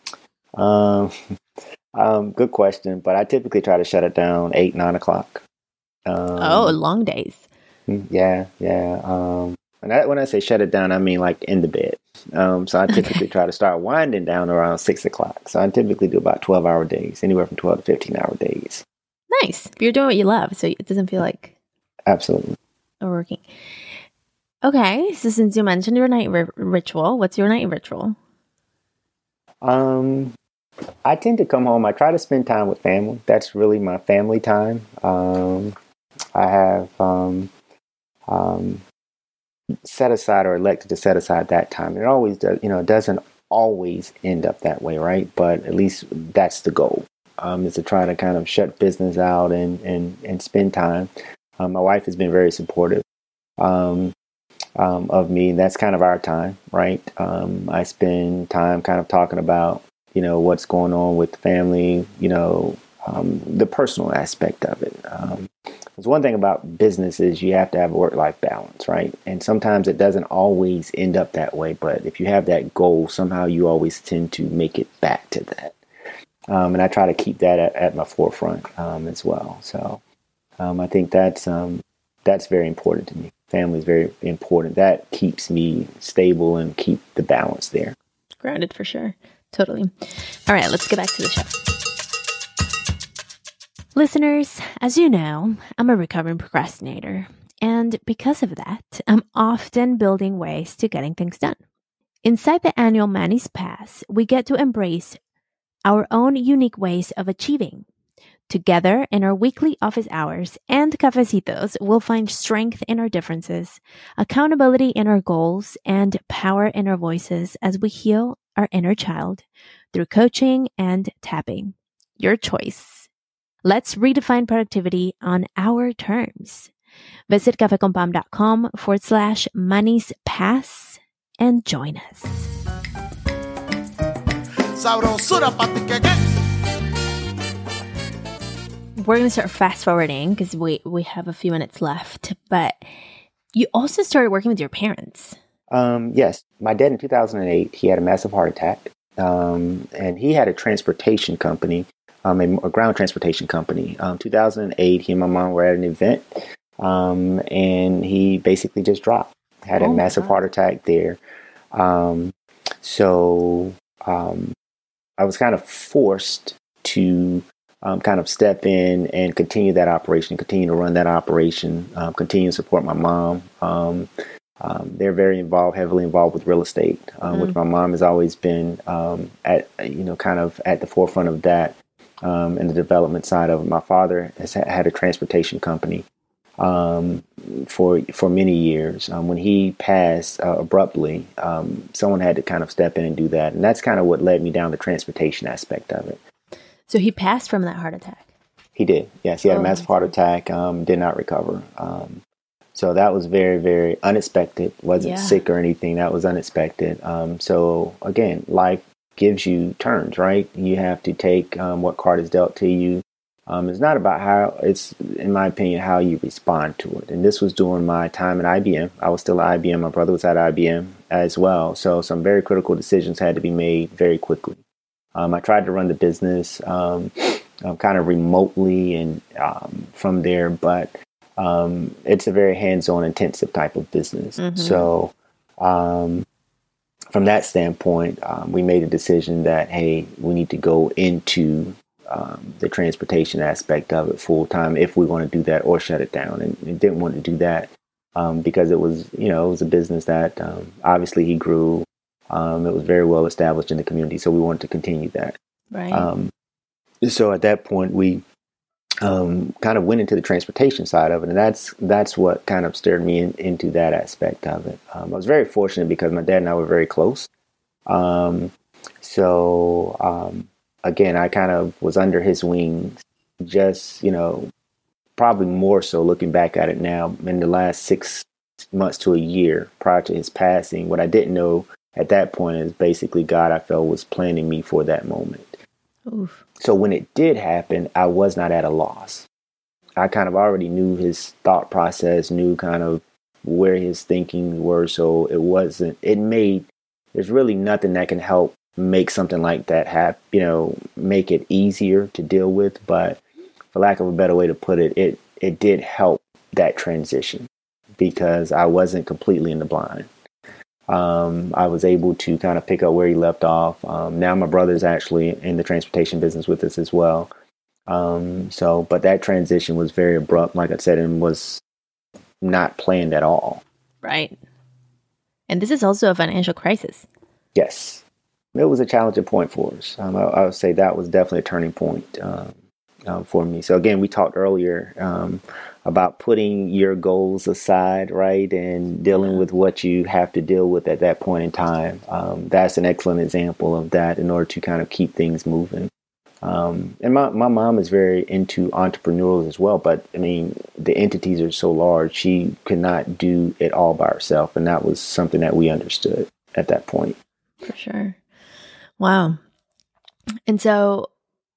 S3: Good question. But I typically try to shut it down 8, 9 o'clock.
S2: Long days.
S3: Yeah. And when I say shut it down, I mean like in the bed. So I typically try to start winding down around 6 o'clock. So I typically do about 12-hour days, anywhere from 12 to 15-hour days.
S2: Nice. You're doing what you love, so it doesn't feel like
S3: absolutely
S2: working. Okay, so since you mentioned your night ritual, what's your night ritual?
S3: I tend to come home. I try to spend time with family. That's really my family time. I have um, set aside or elected to set aside that time. It always does, it doesn't always end up that way, right? But at least that's the goal, is to try to kind of shut business out and spend time. My wife has been very supportive of me. That's kind of our time, right? I spend time kind of talking about, what's going on with the family, the personal aspect of it. There's one thing about business is you have to have a work-life balance, right? And sometimes it doesn't always end up that way, but if you have that goal, somehow you always tend to make it back to that. And I try to keep that at my forefront as well. So I think that's very important to me. Family is very important. That keeps me stable and keep the balance there.
S2: Grounded for sure. Totally. All right, let's get back to the show. Listeners, as you know, I'm a recovering procrastinator. And because of that, I'm often building ways to getting things done. Inside the annual Manny's Pass, we get to embrace our own unique ways of achieving. Together, in our weekly office hours and cafecitos, we'll find strength in our differences, accountability in our goals, and power in our voices as we heal our inner child through coaching and tapping. Your choice. Let's redefine productivity on our terms. Visit cafeconpam.com/Manny's Pass and join us. We're going to start fast forwarding because we have a few minutes left, but you also started working with your parents.
S3: Yes. My dad in 2008, he had a massive heart attack, and he had a transportation company, a ground transportation company. 2008, he and my mom were at an event, and he basically just dropped, had a massive heart attack there. So I was kind of forced to kind of step in and continue that operation, continue to run that operation, continue to support my mom. They're very heavily involved with real estate, which my mom has always been kind of at the forefront of that, and the development side of it. My father has had a transportation company for many years. When he passed abruptly, someone had to kind of step in and do that, and that's kind of what led me down the transportation aspect of it.
S2: So he passed from that heart attack?
S3: He did. Yes, he had a massive heart attack, did not recover. So that was very, very unexpected. Wasn't sick or anything. That was unexpected. So again, life gives you turns, right? You have to take what card is dealt to you. It's not about it's, in my opinion, how you respond to it. And this was during my time at IBM. I was still at IBM. My brother was at IBM as well. So some very critical decisions had to be made very quickly. I tried to run the business kind of remotely and from there, but it's a very hands-on, intensive type of business. Mm-hmm. So from that standpoint, we made a decision that, hey, we need to go into the transportation aspect of it full time if we want to do that, or shut it down. And we didn't want to do that because it was a business that obviously he grew. It was very well established in the community, so we wanted to continue that.
S2: Right.
S3: So at that point, we kind of went into the transportation side of it, and that's what kind of steered me into that aspect of it. I was very fortunate because my dad and I were very close. Again, I kind of was under his wings, just, probably more so looking back at it now in the last 6 months to a year prior to his passing. What I didn't know at that point is basically God, I felt, was planning me for that moment.
S2: Oof.
S3: So when it did happen, I was not at a loss. I kind of already knew his thought process, knew kind of where his thinking were. So there's really nothing that can help make something like that happen, make it easier to deal with. But for lack of a better way to put it, it did help that transition because I wasn't completely in the blind. I was able to kind of pick up where he left off. Now my brother's actually in the transportation business with us as well. But that transition was very abrupt, like I said, and was not planned at all.
S2: Right. And this is also a financial crisis.
S3: Yes. It was a challenging point for us. I would say that was definitely a turning point for me. So again, we talked earlier about putting your goals aside, right, and dealing with what you have to deal with at that point in time. That's an excellent example of that in order to kind of keep things moving. And my mom is very into entrepreneurial as well, but I mean, the entities are so large, she could not do it all by herself. And that was something that we understood at that point.
S2: For sure. Wow. And so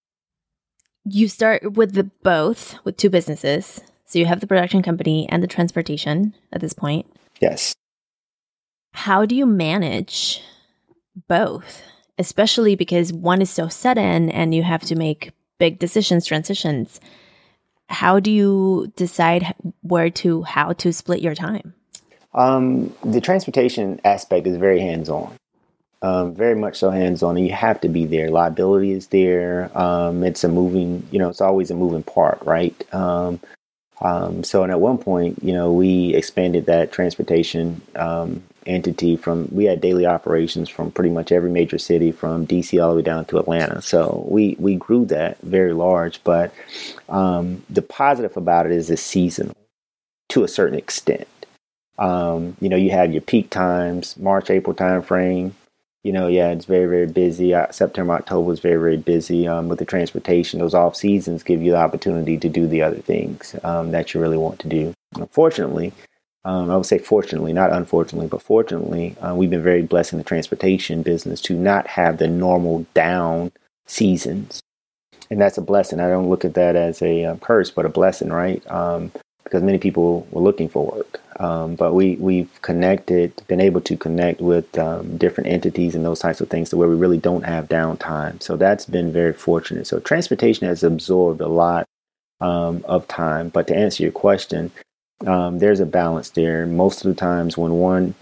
S2: you start with both with two businesses. So you have the production company and the transportation at this point.
S3: Yes.
S2: How do you manage both? Especially because one is so sudden and you have to make big decisions, transitions. How do you decide how to split your time?
S3: The transportation aspect is very hands-on. Very much so hands-on, and you have to be there. Liability is there. It's a moving, it's always a moving part, right? So, and at one point, we expanded that transportation entity we had daily operations from pretty much every major city, from DC all the way down to Atlanta. So we grew that very large, but the positive about it is it's seasonal to a certain extent. You have your peak times, March, April timeframe. It's very, very busy. September, October is very, very busy with the transportation. Those off seasons give you the opportunity to do the other things that you really want to do. Unfortunately, I would say fortunately, not unfortunately, but fortunately, we've been very blessed in the transportation business to not have the normal down seasons. And that's a blessing. I don't look at that as a curse, but a blessing, right? Because many people were looking for work. But we've been able to connect with different entities and those types of things to where we really don't have downtime. So that's been very fortunate. So transportation has absorbed a lot of time. But to answer your question, there's a balance there. Most of the times when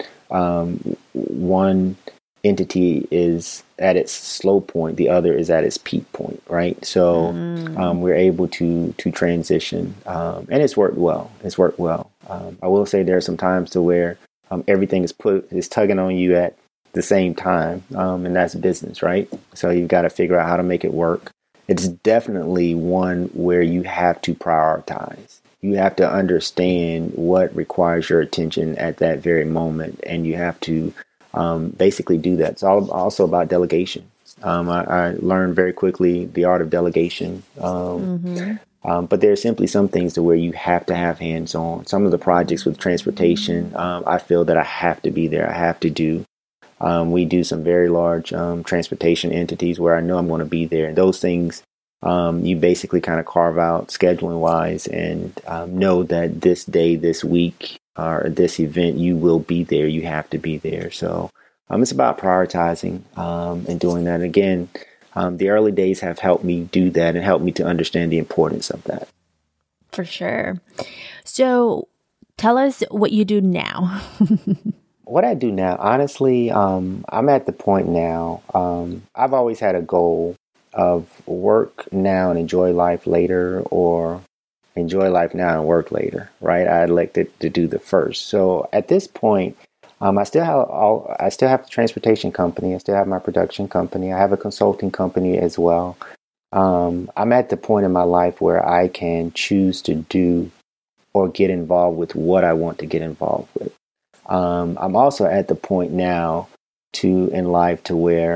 S3: one entity is at its slow point, the other is at its peak point, right? So we're able to transition, and it's worked well. I will say there are some times to where everything is tugging on you at the same time, and that's business, right? So you've got to figure out how to make it work. It's definitely one where you have to prioritize. You have to understand what requires your attention at that very moment, and you have to basically do that. It's also about delegation. I learned very quickly the art of delegation. But there are simply some things to where you have to have hands on. Some of the projects with transportation, I feel that I have to be there. I have to do. We do some very large transportation entities where I know I'm going to be there. And those things, you basically kind of carve out scheduling wise and know that this day, this week, or this event, you will be there. You have to be there. So it's about prioritizing and doing that. Again, the early days have helped me do that and helped me to understand the importance of that.
S2: For sure. So tell us what you do now.
S3: What I do now, honestly, I'm at the point now. I've always had a goal of work now and enjoy life later, or enjoy life now and work later, right? I elected to do the first. So at this point, I still have the transportation company. I still have my production company. I have a consulting company as well. I'm at the point in my life where I can choose to do or get involved with what I want to get involved with. I'm also at the point now in life to where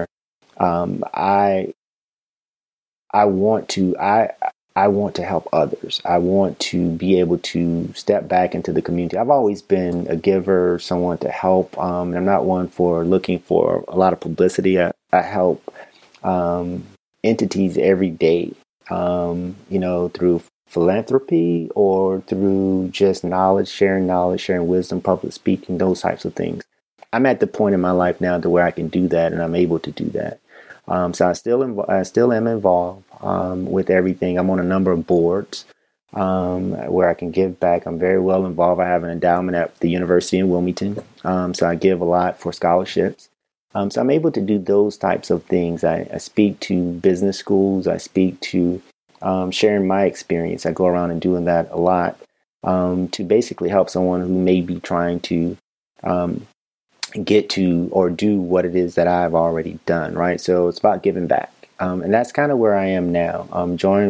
S3: I want to help others. I want to be able to step back into the community. I've always been a giver, someone to help. And I'm not one for looking for a lot of publicity. I help entities every day, through philanthropy or through just sharing wisdom, public speaking, those types of things. I'm at the point in my life now to where I can do that, and I'm able to do that. So I still am involved with everything. I'm on a number of boards where I can give back. I'm very well involved. I have an endowment at the University in Wilmington, so I give a lot for scholarships. So I'm able to do those types of things. I speak to business schools. I speak to sharing my experience. I go around and doing that a lot to basically help someone who may be trying to get to or do what it is that I've already done, right? So it's about giving back. And that's kind of where I am now.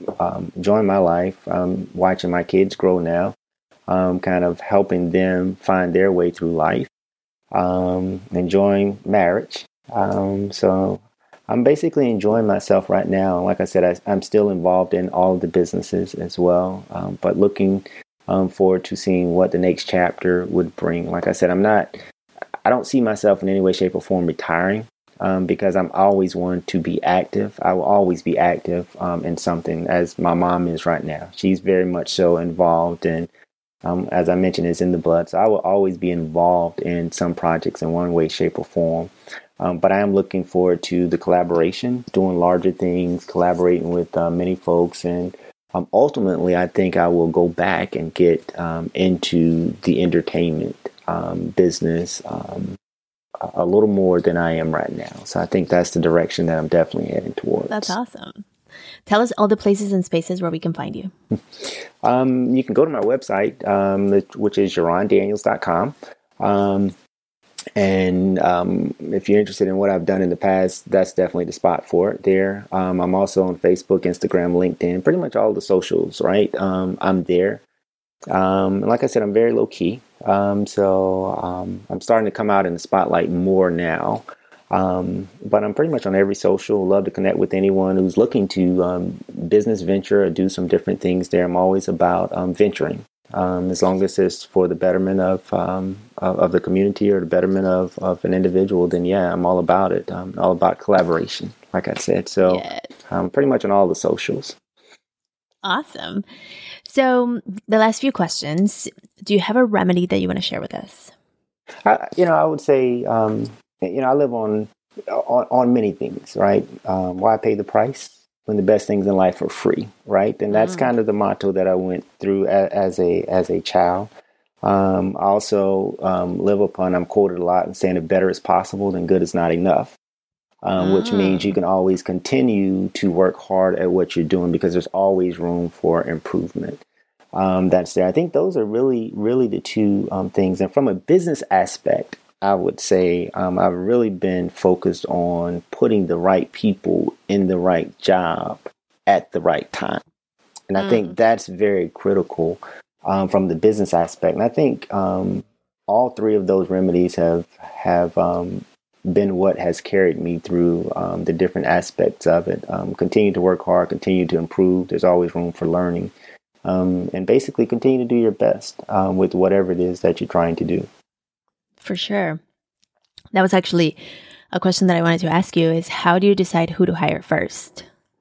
S3: enjoying my life, watching my kids grow now, kind of helping them find their way through life, enjoying marriage. So I'm basically enjoying myself right now. Like I said, I'm still involved in all of the businesses as well, but looking forward to seeing what the next chapter would bring. Like I said, I don't see myself in any way, shape, or form retiring. Because I'm always one to be active. I will always be active in something, as my mom is right now. She's very much so involved, and as I mentioned, it's in the blood. So I will always be involved in some projects in one way, shape, or form. But I am looking forward to the collaboration, doing larger things, collaborating with many folks, and ultimately, I think I will go back and get into the entertainment business. A little more than I am right now. So I think that's the direction that I'm definitely heading towards.
S2: That's awesome. Tell us all the places and spaces where we can find you.
S3: You can go to my website, which is JeronDaniels.com. And if you're interested in what I've done in the past, that's definitely the spot for it there. I'm also on Facebook, Instagram, LinkedIn, pretty much all the socials, right? I'm there. Like I said, I'm very low key. So I'm starting to come out in the spotlight more now. But I'm pretty much on every social. Love to connect with anyone who's looking to business venture or do some different things there. I'm always about venturing. As long as it's for the betterment of the community or the betterment of an individual, then yeah, I'm all about it. All about collaboration, like I said. So I'm pretty much on all the socials.
S2: Awesome. So the last few questions, do you have a remedy that you want to share with us?
S3: I would say, I live on many things, right? Why pay the price when the best things in life are free, right? And that's kind of the motto that I went through as a child. I also live upon, I'm quoted a lot in saying, if better is possible, then good is not enough. Which means you can always continue to work hard at what you're doing because there's always room for improvement. That's there. I think those are really, really the two things. And from a business aspect, I would say I've really been focused on putting the right people in the right job at the right time. And I think that's very critical from the business aspect. And I think all three of those remedies have been what has carried me through the different aspects of it. Continue to work hard, continue to improve. There's always room for learning. And basically continue to do your best with whatever it is that you're trying to do.
S2: For sure. That was actually a question that I wanted to ask you is how do you decide who to hire first?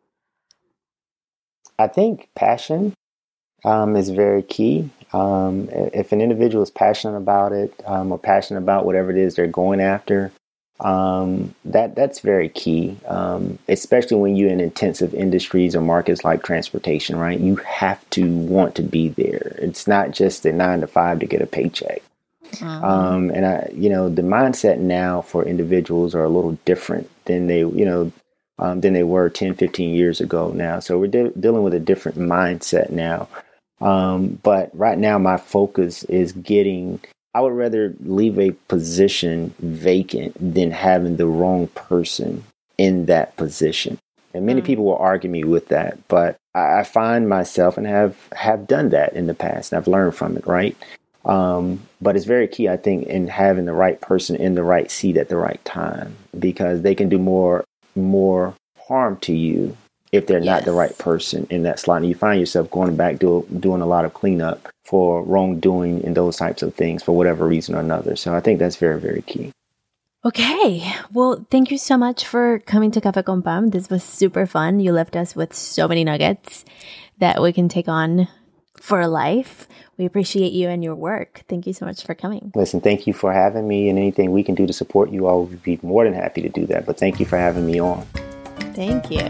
S3: I think passion is very key. If an individual is passionate about it or passionate about whatever it is they're going after, that's very key, especially when you're in intensive industries or markets like transportation, right? You have to want to be there. It's not just a 9 to 5 to get a paycheck. And the mindset now for individuals are a little different than they were 10, 15 years ago now. So we're dealing with a different mindset now. But right now my focus is I would rather leave a position vacant than having the wrong person in that position. And many people will argue me with that, but I find myself and have done that in the past. And I've learned from it, right? But it's very key, I think, in having the right person in the right seat at the right time, because they can do more harm to you if they're not the right person in that slot. And you find yourself going back doing a lot of cleanup for wrongdoing and those types of things for whatever reason or another. So I think that's very, very key.
S2: Okay. Well, thank you so much for coming to Café con Pam. This was super fun. You left us with so many nuggets that we can take on for life. We appreciate you and your work. Thank you so much for coming.
S3: Listen, thank you for having me, and anything we can do to support you, I would be more than happy to do that. But thank you for having me on.
S2: Thank you.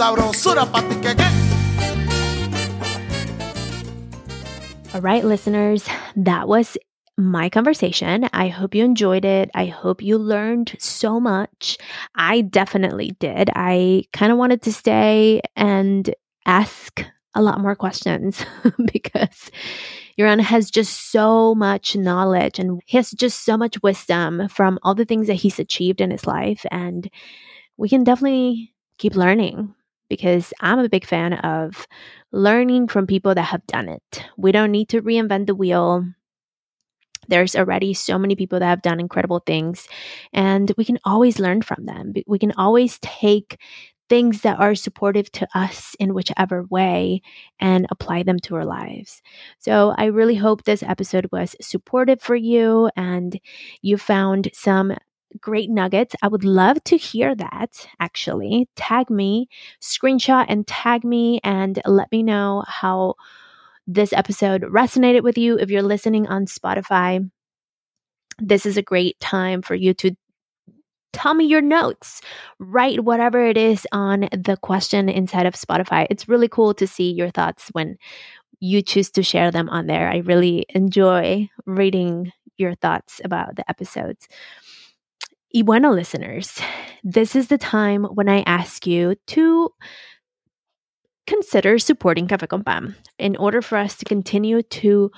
S2: All right, listeners, that was my conversation. I hope you enjoyed it. I hope you learned so much. I definitely did. I kind of wanted to stay and ask a lot more questions because Jeroen has just so much knowledge and he has just so much wisdom from all the things that he's achieved in his life. And we can definitely keep learning because I'm a big fan of learning from people that have done it. We don't need to reinvent the wheel. There's already so many people that have done incredible things, and we can always learn from them. We can always take things that are supportive to us in whichever way and apply them to our lives. So I really hope this episode was supportive for you and you found some great nuggets. I would love to hear that, actually. Tag me, screenshot and tag me, and let me know how this episode resonated with you. If you're listening on Spotify, this is a great time for you to tell me your notes. Write whatever it is on the question inside of Spotify. It's really cool to see your thoughts when you choose to share them on there. I really enjoy reading your thoughts about the episodes. Y bueno, listeners, this is the time when I ask you to consider supporting Café con Pam in order for us to continue to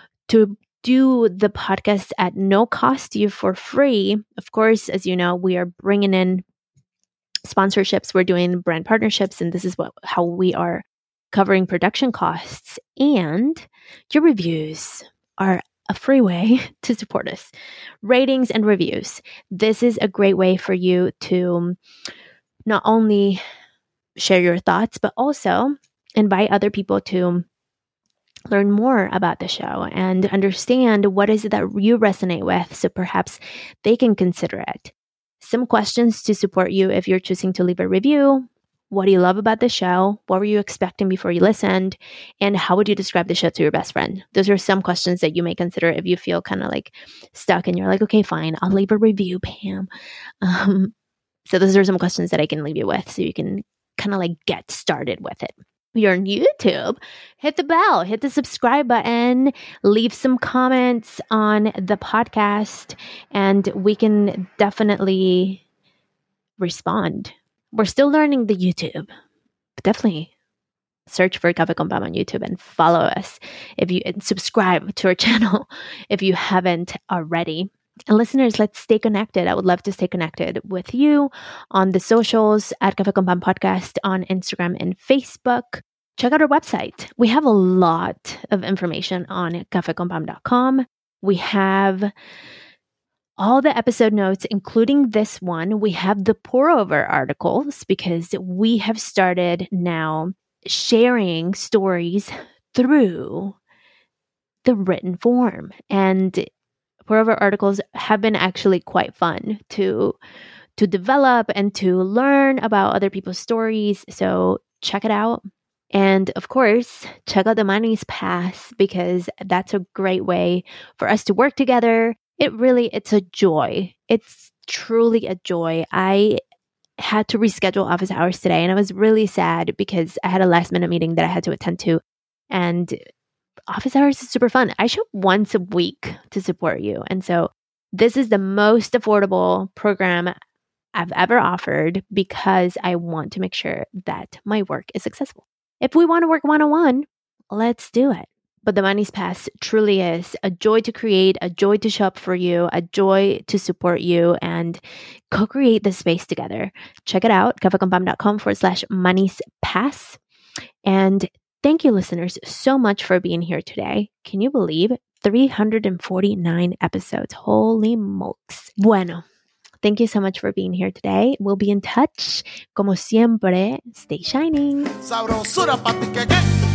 S2: do the podcast at no cost to you for free. Of course, as you know, we are bringing in sponsorships, we're doing brand partnerships, and this is how we are covering production costs. And your reviews are a free way to support us. Ratings and reviews. This is a great way for you to not only share your thoughts, but also invite other people to learn more about the show and understand what is it that you resonate with, so perhaps they can consider it. Some questions to support you if you're choosing to leave a review. What do you love about the show? What were you expecting before you listened? And how would you describe the show to your best friend? Those are some questions that you may consider if you feel kind of like stuck and you're like, okay, fine, I'll leave a review, Pam. So those are some questions that I can leave you with so you can kind of like get started with it. If you're on YouTube, hit the bell, hit the subscribe button, leave some comments on the podcast, and we can definitely respond. We're still learning the YouTube, but definitely search for Café con Pam on YouTube and follow us and subscribe to our channel if you haven't already. And listeners, let's stay connected. I would love to stay connected with you on the socials at Café con Pam Podcast on Instagram and Facebook. Check out our website. We have a lot of information on cafeconpam.com. We have all the episode notes, including this one. We have the pour over articles because we have started now sharing stories through the written form. And pour over articles have been actually quite fun to develop and to learn about other people's stories. So check it out. And of course, check out the Manis Pass because that's a great way for us to work together. It's a joy. It's truly a joy. I had to reschedule office hours today and I was really sad because I had a last minute meeting that I had to attend to. And office hours is super fun. I show up once a week to support you. And so this is the most affordable program I've ever offered because I want to make sure that my work is successful. If we want to work one-on-one, let's do it. But the Manis Pass truly is a joy to create, a joy to show up for you, a joy to support you and co-create the space together. Check it out, cafeconpam.com/Manis Pass. And thank you, listeners, so much for being here today. Can you believe 349 episodes? Holy smokes. Bueno, thank you so much for being here today. We'll be in touch. Como siempre, stay shining. Sabrosura,